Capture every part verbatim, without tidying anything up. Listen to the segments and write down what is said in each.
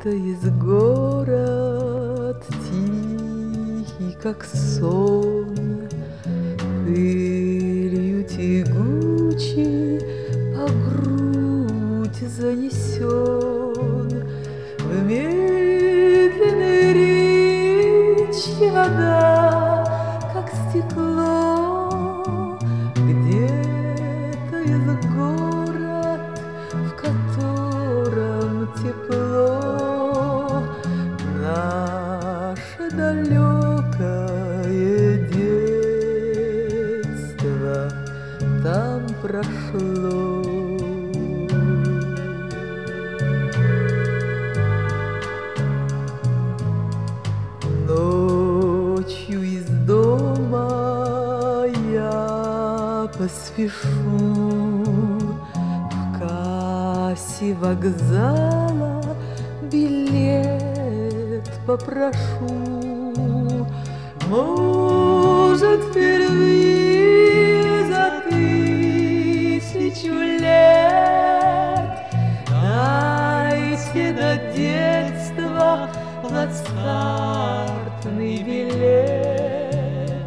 Где-то есть город тихий, как сон, пылью тягучей по грудь занесен. В медленной речке вода, как стекло. Где-то есть город, в котором тепло. Наше далекое детство там прошло. Ночью из дома я поспешу, в кассе вокзала билет попрошу. Может, впервые за тысячу лет дайте на детство плацкартный билет.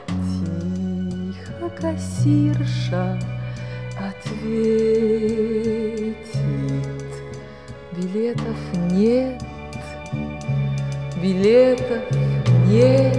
Тихо кассирша ответит: билетов нет, билетов нет.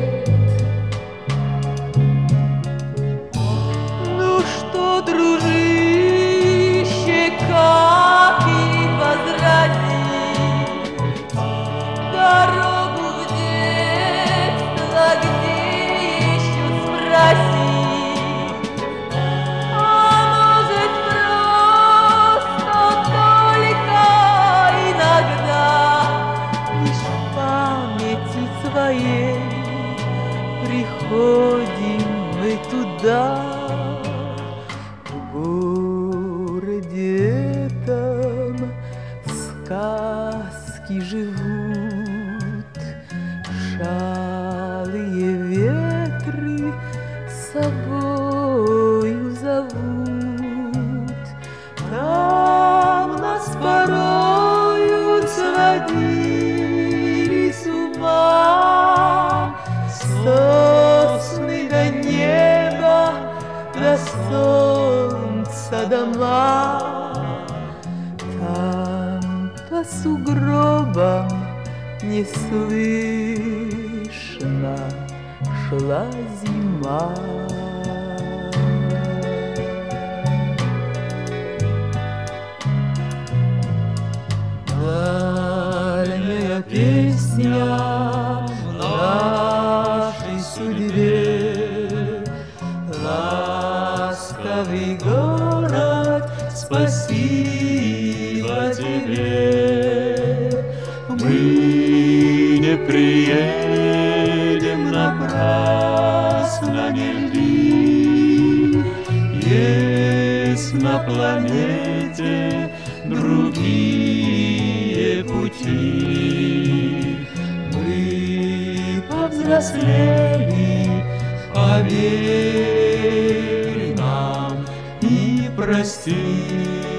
Ну что, дружище, как и возразить? Дорогу в детство где еще спросить? А может, просто только иногда лишь в памяти своей приходим мы туда. В городе этом сказки живут, шалые ветры с собою зовут. Там нас порою сводили с ума сосны до неба, до солнца дома. Там по сугробам неслышно шла зима. Дальняя песня в нашей судьбе, ласковый город, спасибо тебе. Мы не приедем напрасно, не льди. Есть на планете другие пути. Мы повзрослели, поверь нам и прости.